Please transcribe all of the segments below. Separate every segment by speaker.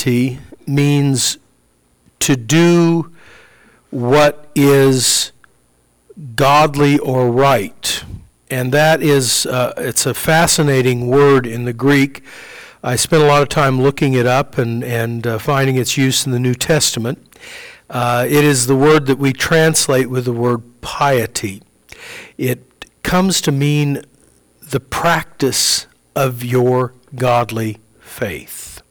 Speaker 1: Piety means to do what is godly or right. And that is, it's a fascinating word in the Greek. I spent a lot of time looking it up and finding its use in the New Testament. It is the word that we translate with the word piety. It comes to mean the practice of your godly faith.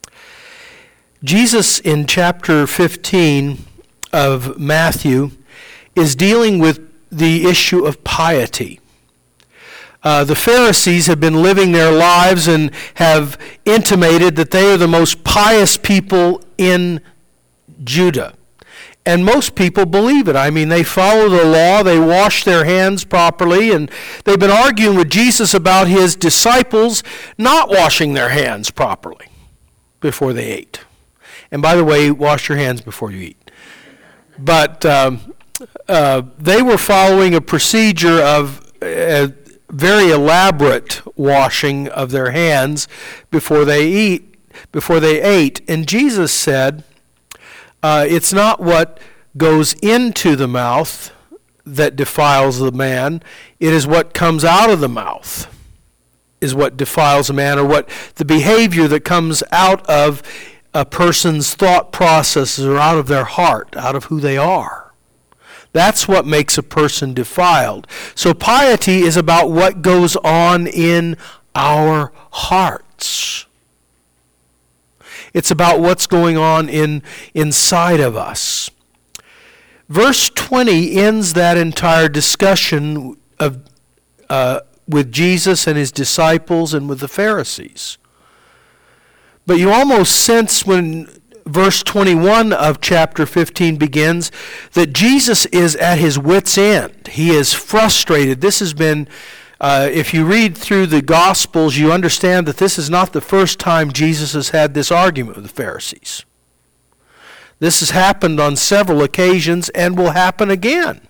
Speaker 1: Jesus in chapter 15 of Matthew is dealing with the issue of piety. The Pharisees have been living their lives and have intimated that they are the most pious people in Judah. And most people believe it. I mean, they follow the law, they wash their hands properly, and they've been arguing with Jesus about his disciples not washing their hands properly before they ate. And by the way, wash your hands before you eat. But they were following a procedure of a very elaborate washing of their hands before they ate. And Jesus said, it's not what goes into the mouth that defiles the man. It is what comes out of the mouth is what defiles a man, or what the behavior that comes out of a person's thought processes or out of their heart, out of who they are. That's what makes a person defiled. So piety is about what goes on in our hearts. It's about what's going on inside of us. Verse 20 ends that entire discussion of with Jesus and his disciples and with the Pharisees. But you almost sense when verse 21 of chapter 15 begins that Jesus is at his wit's end. He is frustrated. This has been, if you read through the Gospels, you understand that this is not the first time Jesus has had this argument with the Pharisees. This has happened on several occasions and will happen again.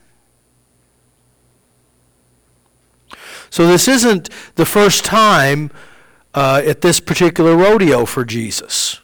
Speaker 1: So this isn't the first time at this particular rodeo for Jesus.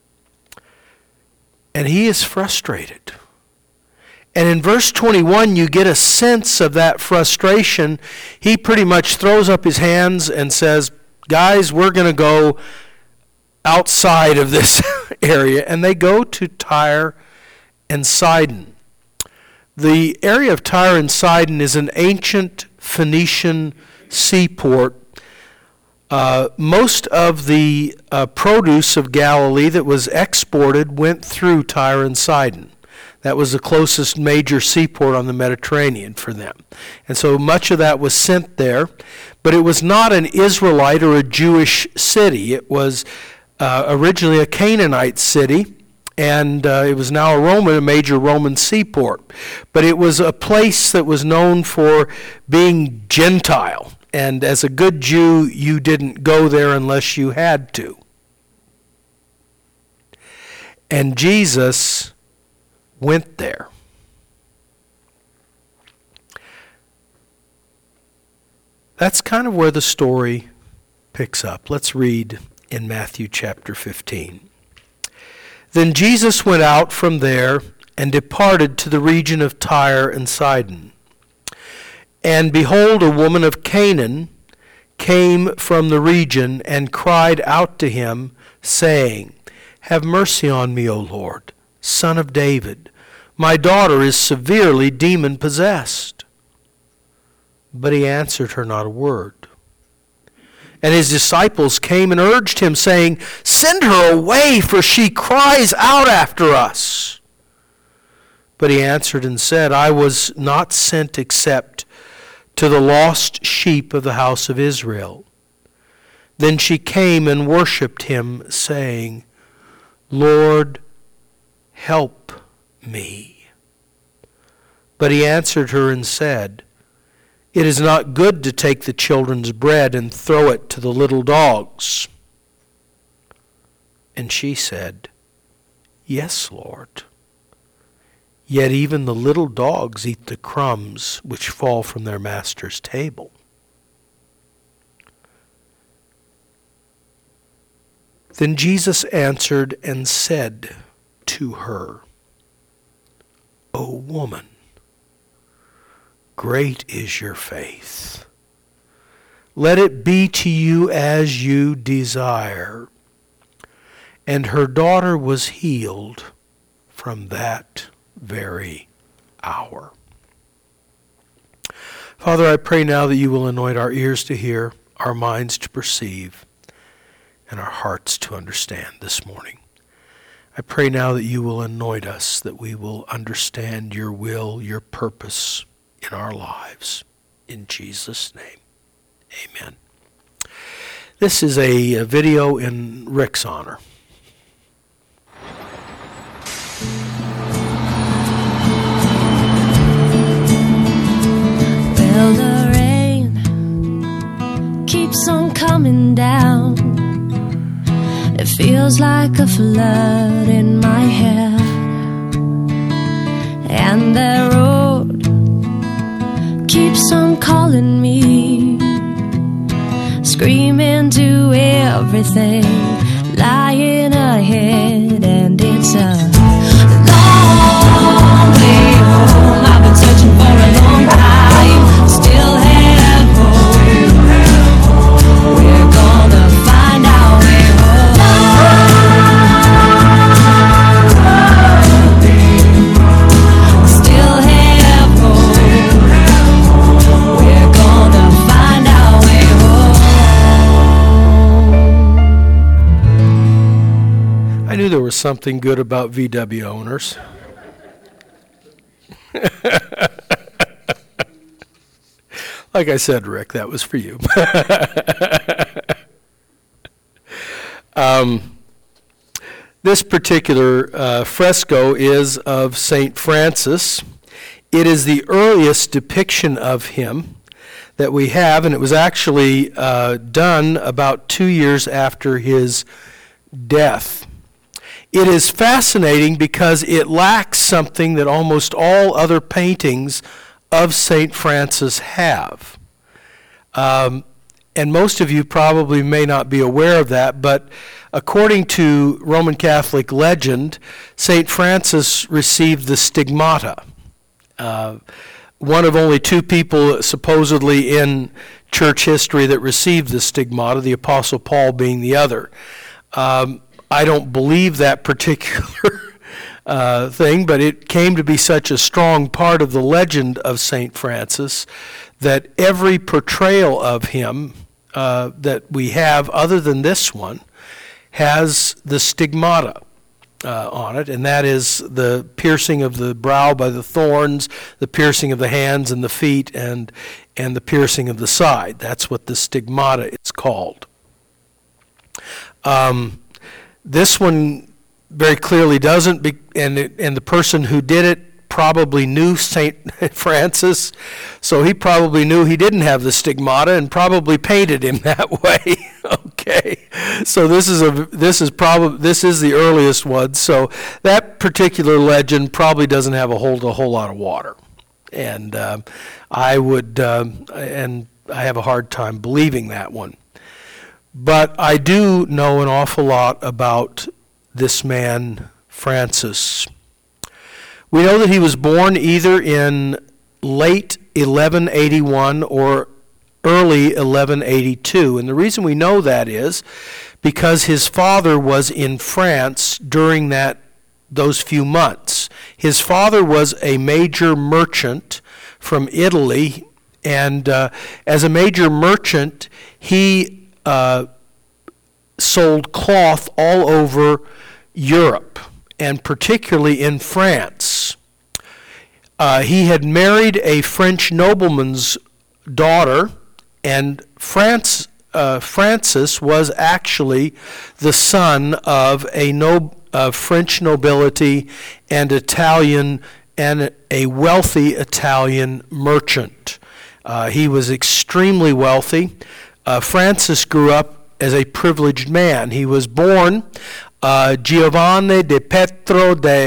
Speaker 1: And he is frustrated. And in verse 21, you get a sense of that frustration. He pretty much throws up his hands and says, guys, we're going to go outside of this area. And they go to Tyre and Sidon. The area of Tyre and Sidon is an ancient Phoenician seaport. Most of the produce of Galilee that was exported went through Tyre and Sidon. That was the closest major seaport on the Mediterranean for them. And so much of that was sent there. But it was not an Israelite or a Jewish city. It was originally a Canaanite city, and it was now a major Roman seaport. But it was a place that was known for being Gentile. And as a good Jew, you didn't go there unless you had to. And Jesus went there. That's kind of where the story picks up. Let's read in Matthew chapter 15. Then Jesus went out from there and departed to the region of Tyre and Sidon. And behold, a woman of Canaan came from the region and cried out to him, saying, Have mercy on me, O Lord, Son of David. My daughter is severely demon-possessed. But he answered her not a word. And his disciples came and urged him, saying, Send her away, for she cries out after us. But he answered and said, I was not sent except to the lost sheep of the house of Israel. Then she came and worshipped him, saying, Lord, help me. But he answered her and said, It is not good to take the children's bread and throw it to the little dogs. And she said, Yes, Lord. Yet even the little dogs eat the crumbs which fall from their master's table. Then Jesus answered and said to her, O woman, great is your faith. Let it be to you as you desire. And her daughter was healed from that very hour. Father, I pray now that you will anoint our ears to hear, our minds to perceive, and our hearts to understand this morning. I pray now that you will anoint us, that we will understand your will, your purpose in our lives. In Jesus' name, amen. This is a video in Rick's honor.
Speaker 2: Well, the rain keeps on coming down. It feels like a flood in my head. And the road keeps on calling me, screaming to everything lying ahead. And it's a long way home. I've been searching for a long time. Still have hope. We're gonna find our way home. Still have hope. We're gonna find our way home.
Speaker 1: I knew there was something good about VW owners. Like I said, Rick, that was for you. This particular fresco is of St. Francis. It is the earliest depiction of him that we have, and it was actually done about 2 years after his death. It is fascinating because it lacks something that almost all other paintings of St. Francis have. And most of you probably may not be aware of that, but according to Roman Catholic legend, St. Francis received the stigmata. One of only 2 people supposedly in church history that received the stigmata, the Apostle Paul being the other. I don't believe that particular thing, but it came to be such a strong part of the legend of St. Francis that every portrayal of him that we have, other than this one, has the stigmata on it, and that is the piercing of the brow by the thorns, the piercing of the hands and the feet, and the piercing of the side. That's what the stigmata is called. This one very clearly doesn't, and the person who did it probably knew St. Francis, so he probably knew he didn't have the stigmata and probably painted him that way. Okay, so this is the earliest one. So that particular legend probably doesn't have a whole lot of water, and I have a hard time believing that one. But I do know an awful lot about this man, Francis. We know that he was born either in late 1181 or early 1182. And the reason we know that is because his father was in France during those few months. His father was a major merchant from Italy, and as a major merchant, he sold cloth all over Europe, and particularly in France. He had married a French nobleman's daughter, and Francis was actually the son of French nobility and a wealthy Italian merchant. He was extremely wealthy. Francis grew up as a privileged man. He was born Giovanni de Pietro de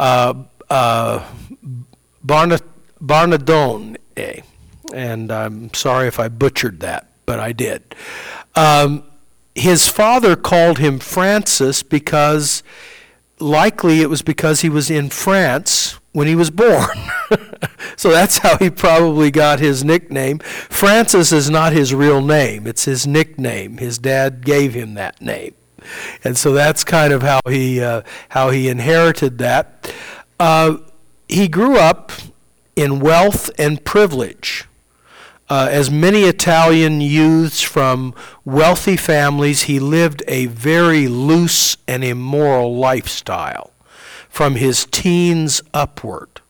Speaker 1: Bernardone, and I'm sorry if I butchered that, but I did. His father called him Francis because likely it was because he was in France when he was born. So that's how he probably got his nickname. Francis is not his real name. It's his nickname. His dad gave him that name. And so that's kind of how he inherited that. He grew up in wealth and privilege. As many Italian youths from wealthy families, he lived a very loose and immoral lifestyle from his teens upward.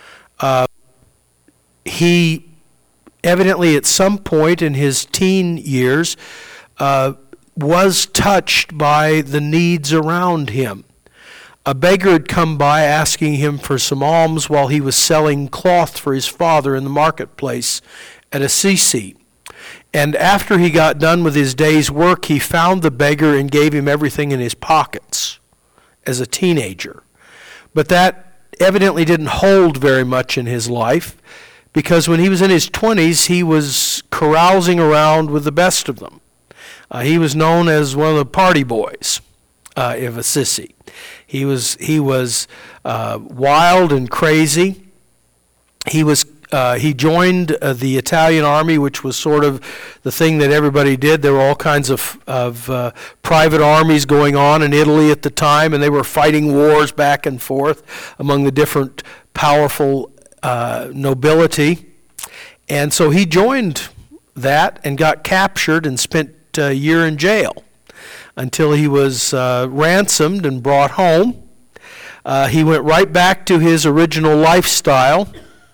Speaker 1: He evidently at some point in his teen years was touched by the needs around him. A beggar had come by asking him for some alms while he was selling cloth for his father in the marketplace at Assisi. And after he got done with his day's work, he found the beggar and gave him everything in his pockets as a teenager. But that evidently didn't hold very much in his life, because when he was in his 20s, he was carousing around with the best of them. He was known as one of the party boys of Assisi. He was wild and crazy. He joined the Italian army, which was sort of the thing that everybody did. There were all kinds of private armies going on in Italy at the time, and they were fighting wars back and forth among the different powerful nobility. And so he joined that and got captured and spent a year in jail until he was ransomed and brought home. He went right back to his original lifestyle.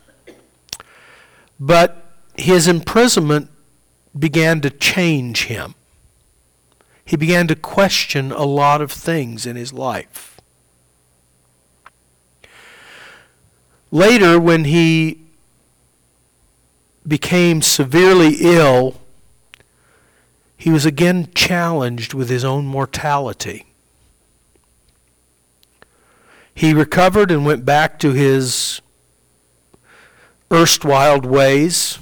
Speaker 1: But his imprisonment began to change him. He began to question a lot of things in his life. Later, when he became severely ill, he was again challenged with his own mortality. He recovered and went back to his erstwhile ways.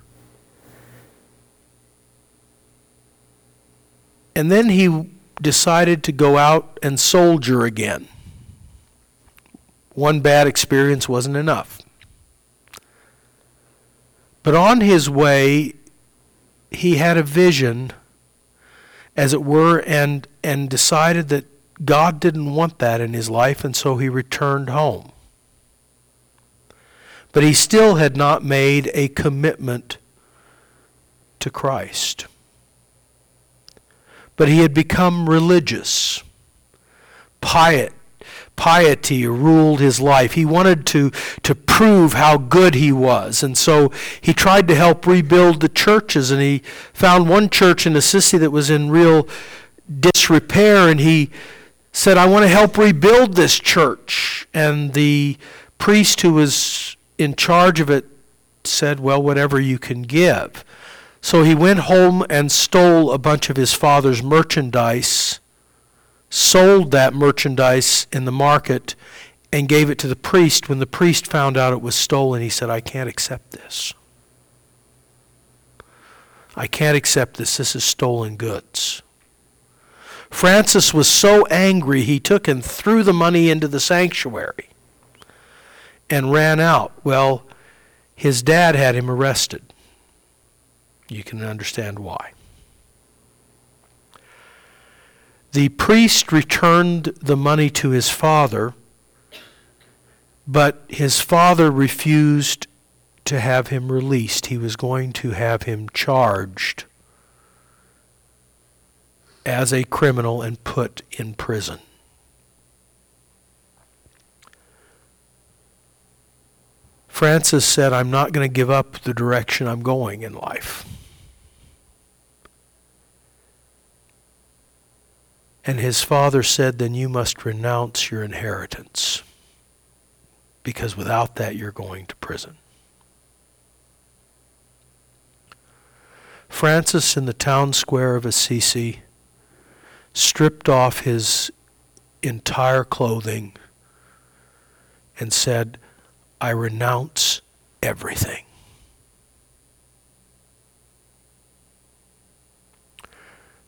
Speaker 1: And then he decided to go out and soldier again. One bad experience wasn't enough. But on his way, he had a vision, as it were, and decided that God didn't want that in his life, and so he returned home. But he still had not made a commitment to Christ. But he had become religious. Piety ruled his life. He wanted to prove how good he was. And so he tried to help rebuild the churches. And he found one church in Assisi that was in real disrepair. And he said, I want to help rebuild this church. And the priest who was in charge of it said, well, whatever you can give. So he went home and stole a bunch of his father's merchandise, sold that merchandise in the market, and gave it to the priest. When the priest found out it was stolen, he said, I can't accept this. I can't accept this. This is stolen goods. Francis was so angry, he took and threw the money into the sanctuary and ran out. Well, his dad had him arrested. You can understand why. The priest returned the money to his father, but his father refused to have him released. He was going to have him charged as a criminal and put in prison. Francis said, I'm not going to give up the direction I'm going in life. And his father said, then you must renounce your inheritance, because without that you're going to prison. Francis, in the town square of Assisi, stripped off his entire clothing and said, I renounce everything.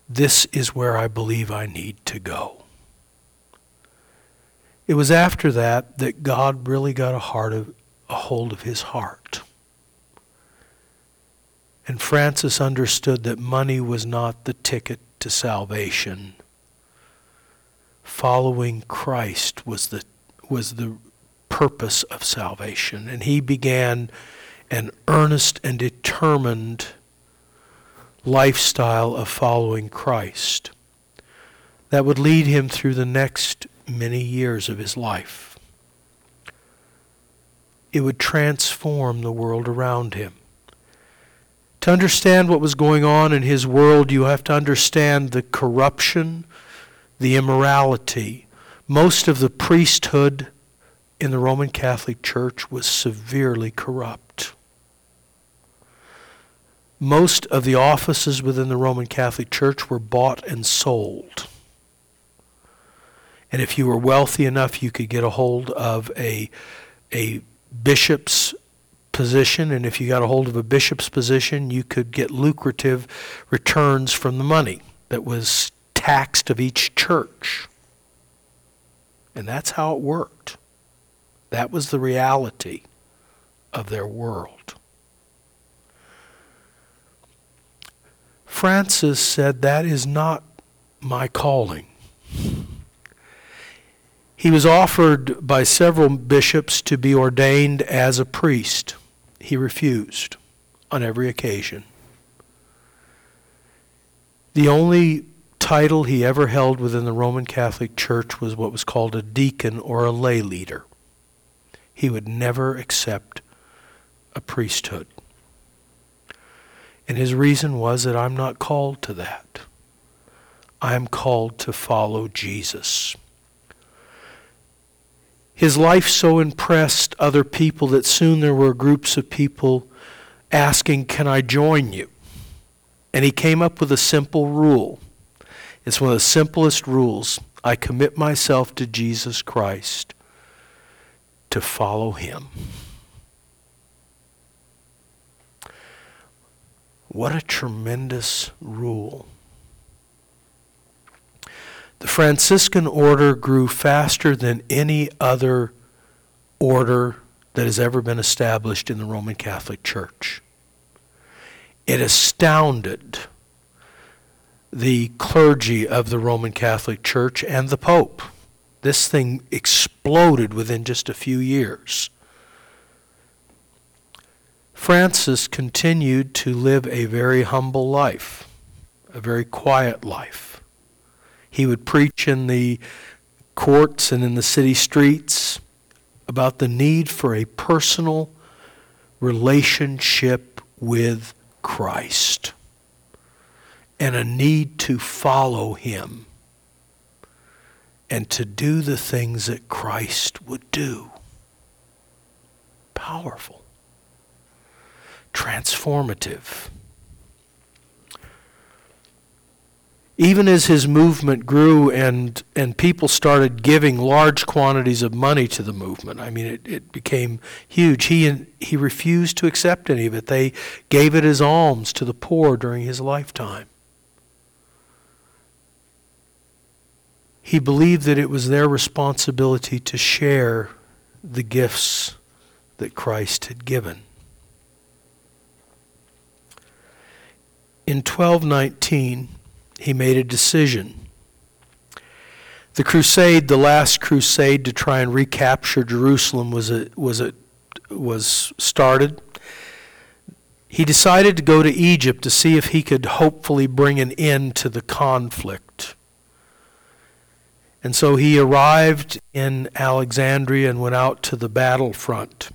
Speaker 1: this is where I believe I need to go. It was after that that God really got a hold of his heart. And Francis understood that money was not the ticket to salvation. Following Christ was the purpose of salvation. And he began an earnest and determined lifestyle of following Christ that would lead him through the next many years of his life. It would transform the world around him. To understand what was going on in his world, you have to understand the corruption, the immorality. Most of the priesthood in the Roman Catholic Church was severely corrupt. Most of the offices within the Roman Catholic Church were bought and sold. And if you were wealthy enough, you could get a hold of a bishop's position, and if you got a hold of a bishop's position, you could get lucrative returns from the money that was taxed of each church. And that's how it worked. That was the reality of their world. Francis said, that is not my calling. He was offered by several bishops to be ordained as a priest. He refused on every occasion. The only title he ever held within the Roman Catholic Church was what was called a deacon or a lay leader. He would never accept a priesthood. And his reason was that I'm not called to that. I am called to follow Jesus. His life so impressed other people that soon there were groups of people asking, can I join you? And he came up with a simple rule. It's one of the simplest rules. I commit myself to Jesus Christ to follow him. What a tremendous rule. The Franciscan order grew faster than any other order that has ever been established in the Roman Catholic Church. It astounded the clergy of the Roman Catholic Church and the Pope. This thing exploded within just a few years. Francis continued to live a very humble life, a very quiet life. He would preach in the courts and in the city streets about the need for a personal relationship with Christ and a need to follow him and to do the things that Christ would do. Powerful. Transformative. Even as his movement grew and people started giving large quantities of money to the movement, I mean, it became huge. He refused to accept any of it. They gave it as alms to the poor during his lifetime. He believed that it was their responsibility to share the gifts that Christ had given. In 1219, he made a decision. The crusade, the last crusade to try and recapture Jerusalem was started. He decided to go to Egypt to see if he could hopefully bring an end to the conflict. And so he arrived in Alexandria and went out to the battlefront.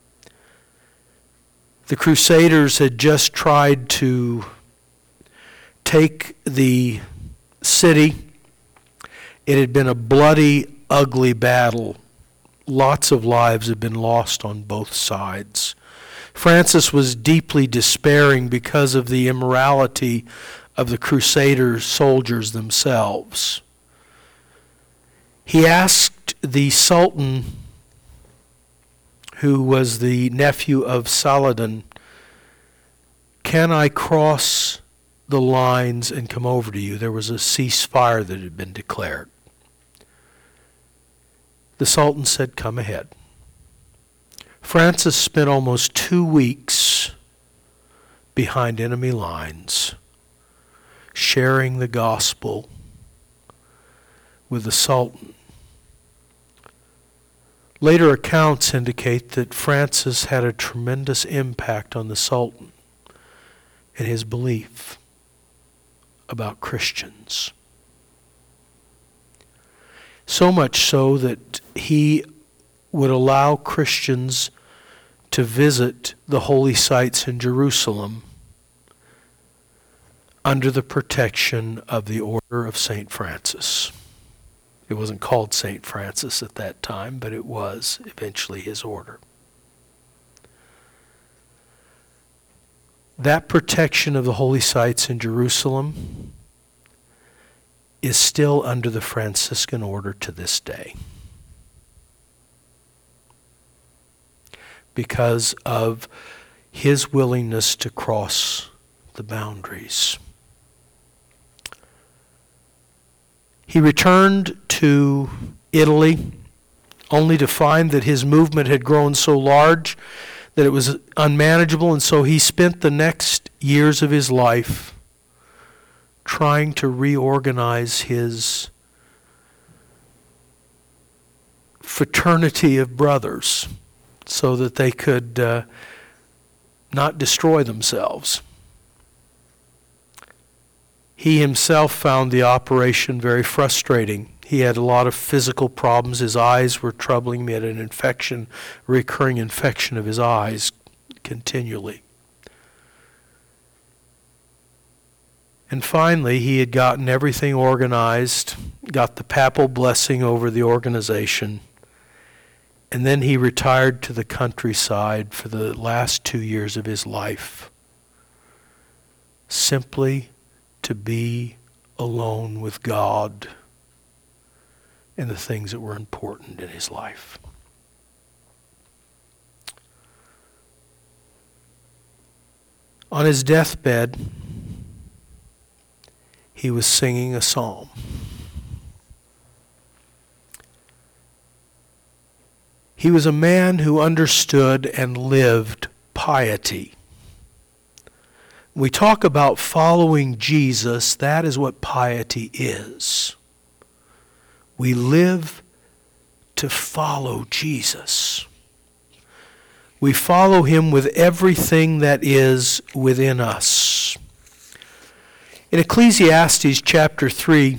Speaker 1: The Crusaders had just tried to take the city. It had been a bloody, ugly battle. Lots of lives had been lost on both sides. Francis was deeply despairing because of the immorality of the Crusader soldiers themselves. He asked the Sultan, who was the nephew of Saladin, can I cross the lines and come over to you. There was a ceasefire that had been declared. The Sultan said, come ahead. Francis spent almost 2 weeks behind enemy lines, sharing the gospel with the Sultan. Later accounts indicate that Francis had a tremendous impact on the Sultan and his belief about Christians. So much so that he would allow Christians to visit the holy sites in Jerusalem under the protection of the Order of St. Francis. It wasn't called St. Francis at that time, but it was eventually his order. That protection of the holy sites in Jerusalem is still under the Franciscan order to this day, because of his willingness to cross the boundaries. He returned to Italy only to find that his movement had grown so large that it was unmanageable, and so he spent the next years of his life trying to reorganize his fraternity of brothers so that they could not destroy themselves. He himself found the operation very frustrating. He had a lot of physical problems. His eyes were troubling him. He had an infection, recurring infection of his eyes continually. And finally, he had gotten everything organized, got the papal blessing over the organization, and then he retired to the countryside for the last 2 years of his life, simply to be alone with God and the things that were important in his life. On his deathbed, he was singing a psalm. He was a man who understood and lived piety. We talk about following Jesus. That is what piety is. We live to follow Jesus. We follow him with everything that is within us. In Ecclesiastes chapter 3,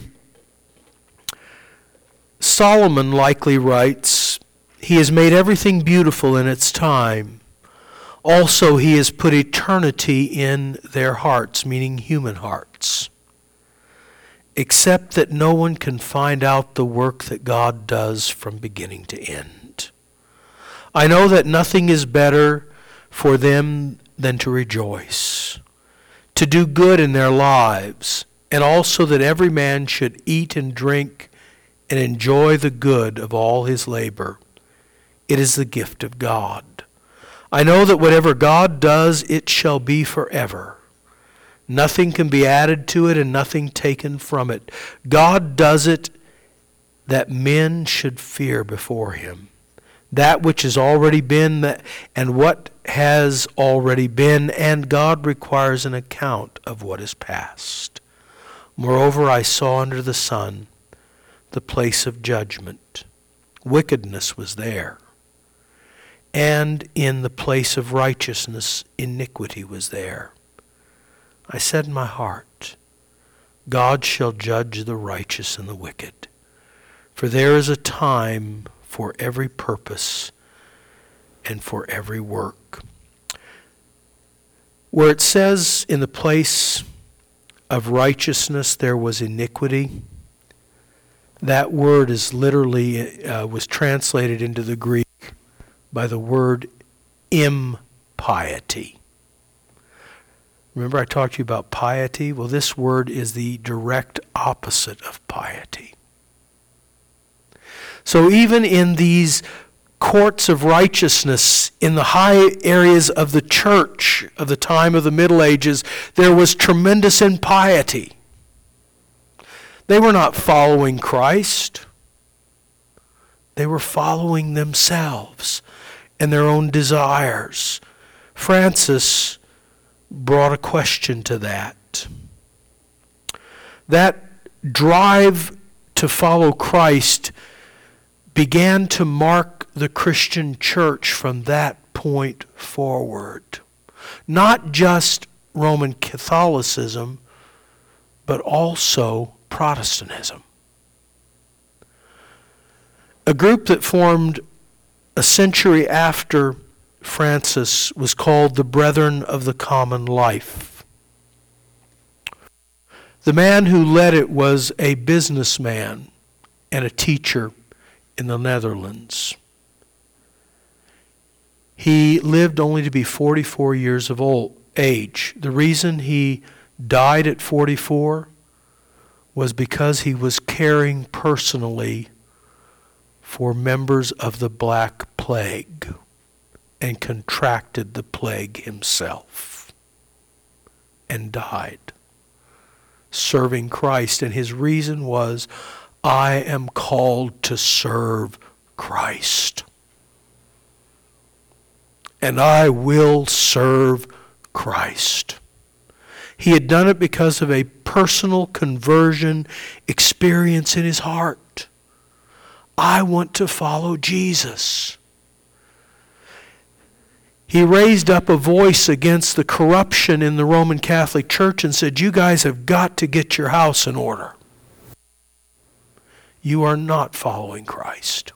Speaker 1: Solomon likely writes, "He has made everything beautiful in its time. Also, he has put eternity in their hearts," meaning human hearts, "except that no one can find out the work that God does from beginning to end. I know that nothing is better for them than to rejoice, to do good in their lives, and also that every man should eat and drink and enjoy the good of all his labor. It is the gift of God. I know that whatever God does, it shall be forever. Nothing can be added to it and nothing taken from it. God does it that men should fear before him. That which has already been and what has already been, and God requires an account of what is past. Moreover, I saw under the sun the place of judgment. Wickedness was there. And in the place of righteousness, iniquity was there. I said in my heart, God shall judge the righteous and the wicked. For there is a time for every purpose and for every work." Where it says in the place of righteousness there was iniquity, that word is literally, was translated into the Greek by the word impiety. Remember I talked to you about piety? Well, this word is the direct opposite of piety. So even in these courts of righteousness in the high areas of the church of the time of the Middle Ages, there was tremendous impiety. They were not following Christ. They were following themselves and their own desires. Francis brought a question to that. That drive to follow Christ began to mark the Christian church from that point forward. Not just Roman Catholicism, but also Protestantism. A group that formed a century after Francis was called the Brethren of the Common Life. The man who led it was a businessman and a teacher in the Netherlands. He lived only to be 44 years of age. The reason he died at 44 was because he was caring personally for members of the Black Plague and contracted the plague himself and died serving Christ. And his reason was, I am called to serve Christ. And I will serve Christ. He had done it because of a personal conversion experience in his heart. I want to follow Jesus. He raised up a voice against the corruption in the Roman Catholic Church and said, you guys have got to get your house in order. You are not following Christ.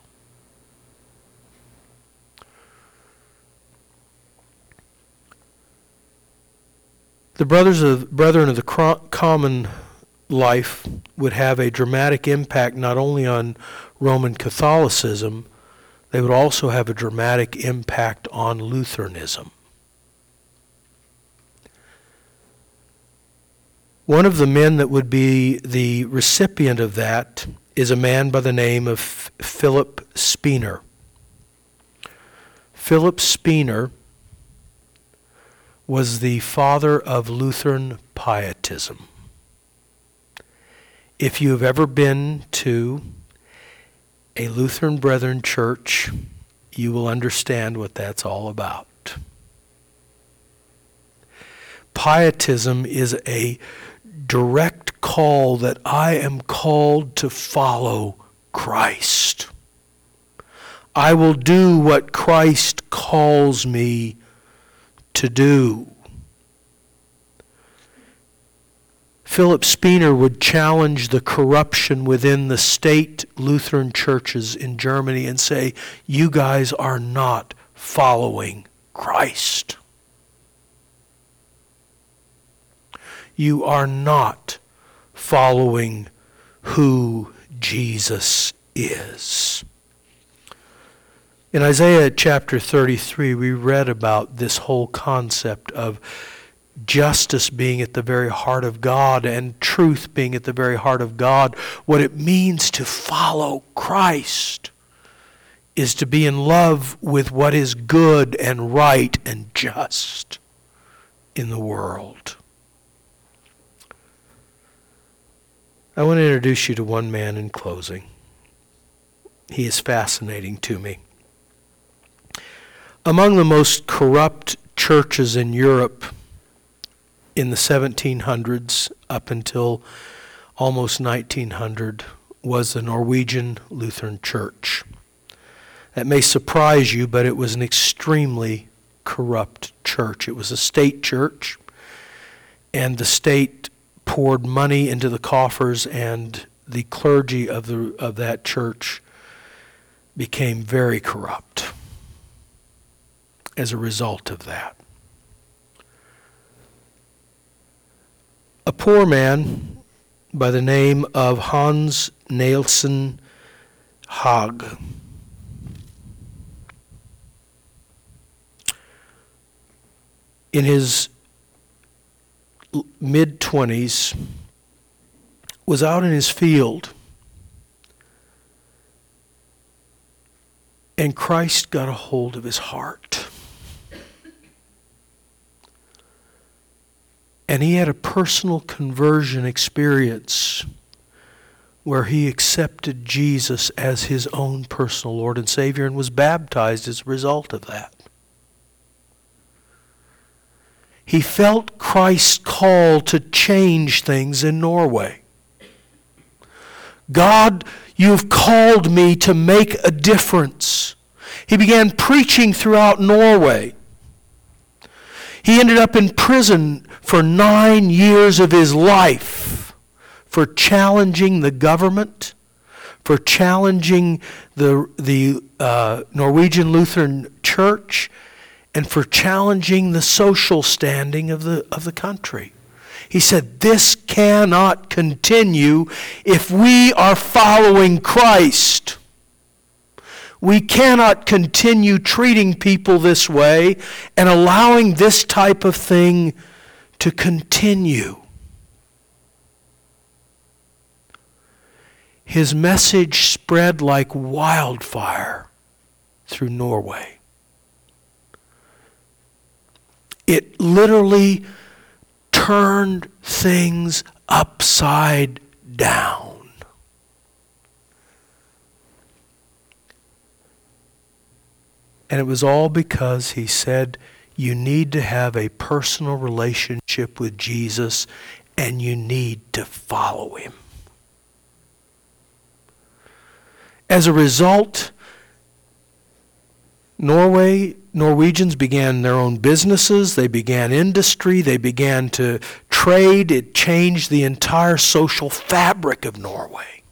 Speaker 1: The Brethren of the Common Life would have a dramatic impact not only on Roman Catholicism, they would also have a dramatic impact on Lutheranism. One of the men that would be the recipient of that is a man by the name of Philip Spener. Philip Spener was the father of Lutheran pietism. If you have ever been to a Lutheran Brethren church, you will understand what that's all about. Pietism is a direct call that I am called to follow Christ. I will do what Christ calls me to do. Philip Spener would challenge the corruption within the state Lutheran churches in Germany and say, you guys are not following Christ. You are not following who Jesus is. In Isaiah chapter 33, we read about this whole concept of justice being at the very heart of God and truth being at the very heart of God. What it means to follow Christ is to be in love with what is good and right and just in the world. I want to introduce you to one man in closing. He is fascinating to me. Among the most corrupt churches in Europe in the 1700s up until almost 1900 was the Norwegian Lutheran Church. That may surprise you, but it was an extremely corrupt church. It was a state church, and the state poured money into the coffers, and the clergy of that church became very corrupt as a result of that. A poor man by the name of Hans Nielsen Hag in his mid-20s was out in his field, And Christ got a hold of his heart. And he had a personal conversion experience where he accepted Jesus as his own personal Lord and Savior and was baptized as a result of that. He felt Christ's call to change things in Norway. God, you've called me to make a difference. He began preaching throughout Norway. He ended up in prison for 9 years of his life for challenging the government, for challenging the Norwegian Lutheran Church, and for challenging the social standing of the country. He said, this cannot continue if we are following Christ. We cannot continue treating people this way and allowing this type of thing to continue. His message spread like wildfire through Norway. It literally turned things upside down. And it was all because he said, you need to have a personal relationship with Jesus and you need to follow him. As a result, Norwegians began their own businesses, they began industry, they began to trade. It changed the entire social fabric of Norway.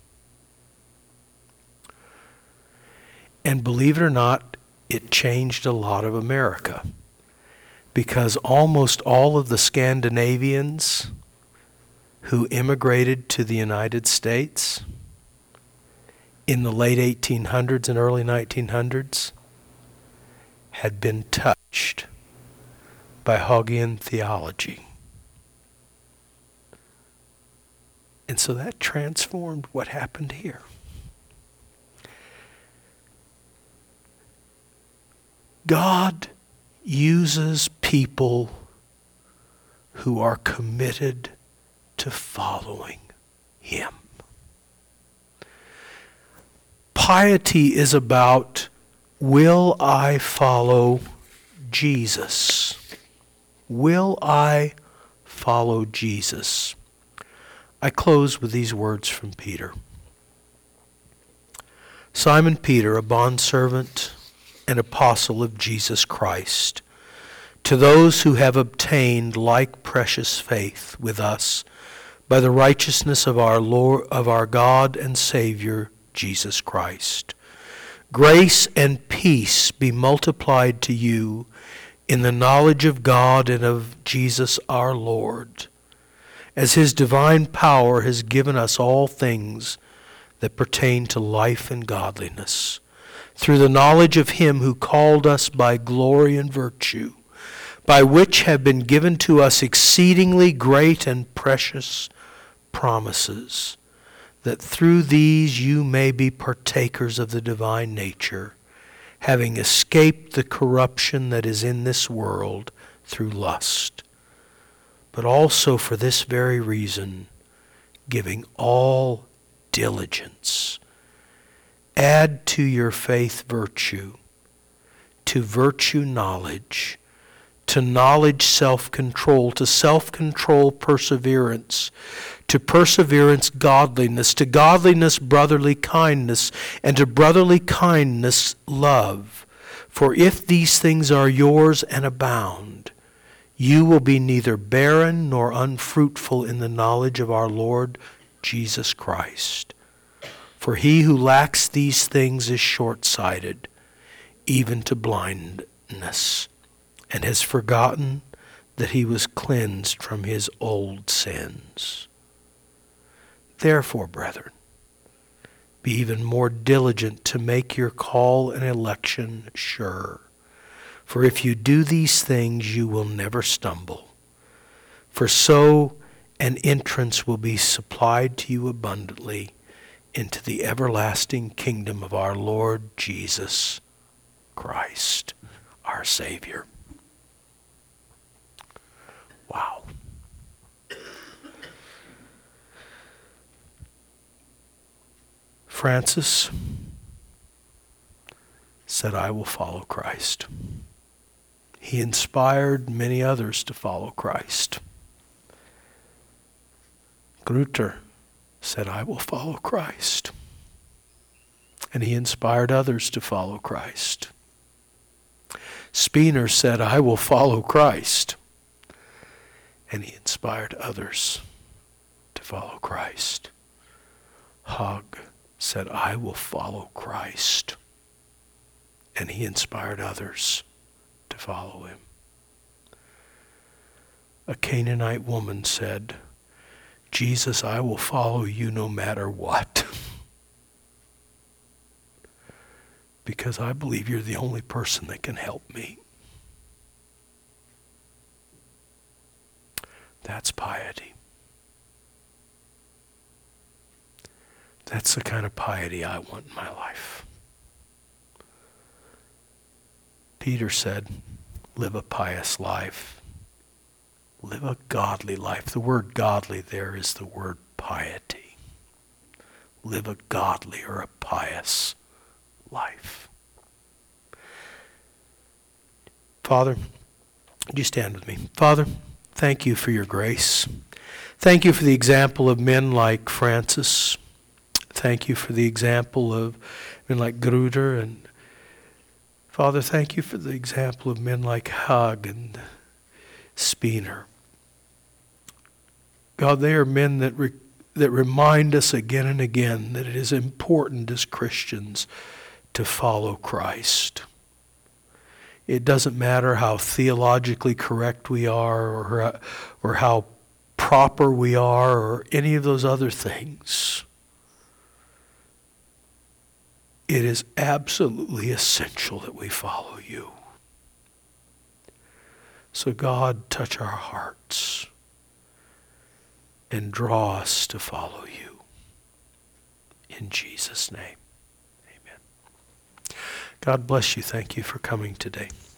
Speaker 1: And believe it or not, it changed a lot of America, because almost all of the Scandinavians who immigrated to the United States in the late 1800s and early 1900s had been touched by Hoggian theology. And so that transformed what happened here. God uses people who are committed to following him. Piety is about, will I follow Jesus? Will I follow Jesus? I close with these words from Peter. Simon Peter, a bondservant and apostle of Jesus Christ, to those who have obtained like precious faith with us by the righteousness of our Lord, of our God and Savior Jesus Christ. Grace and peace be multiplied to you in the knowledge of God and of Jesus our Lord, as his divine power has given us all things that pertain to life and godliness, through the knowledge of him who called us by glory and virtue, by which have been given to us exceedingly great and precious promises, that through these you may be partakers of the divine nature, having escaped the corruption that is in this world through lust. But also for this very reason, giving all diligence, add to your faith virtue, to virtue knowledge, to knowledge self-control, to self-control perseverance, to perseverance godliness, to godliness brotherly kindness, and to brotherly kindness love. For if these things are yours and abound, you will be neither barren nor unfruitful in the knowledge of our Lord Jesus Christ. For he who lacks these things is short-sighted, even to blindness, and has forgotten that he was cleansed from his old sins. Therefore, brethren, be even more diligent to make your call and election sure. For if you do these things, you will never stumble. For so an entrance will be supplied to you abundantly into the everlasting kingdom of our Lord Jesus Christ, our Savior. Wow. Francis said, I will follow Christ. He inspired many others to follow Christ. Grüter said, I will follow Christ. And he inspired others to follow Christ. Spener said, I will follow Christ. And he inspired others to follow Christ. Hug said, I will follow Christ. And he inspired others to follow him. A Canaanite woman said, Jesus, I will follow you no matter what. Because I believe you're the only person that can help me. That's piety. That's the kind of piety I want in my life. Peter said, live a pious life. Live a godly life. The word godly there is the word piety. Live a godly or a pious life. Father, would you stand with me? Father, thank you for your grace. Thank you for the example of men like Francis. Thank you for the example of men like Grüter. And Father, thank you for the example of men like Hug and Spener. God, they are men that remind us again and again that it is important as Christians to follow Christ. It doesn't matter how theologically correct we are or how proper we are or any of those other things. It is absolutely essential that we follow you. So God, touch our hearts and draw us to follow you. In Jesus' name, amen. God bless you. Thank you for coming today.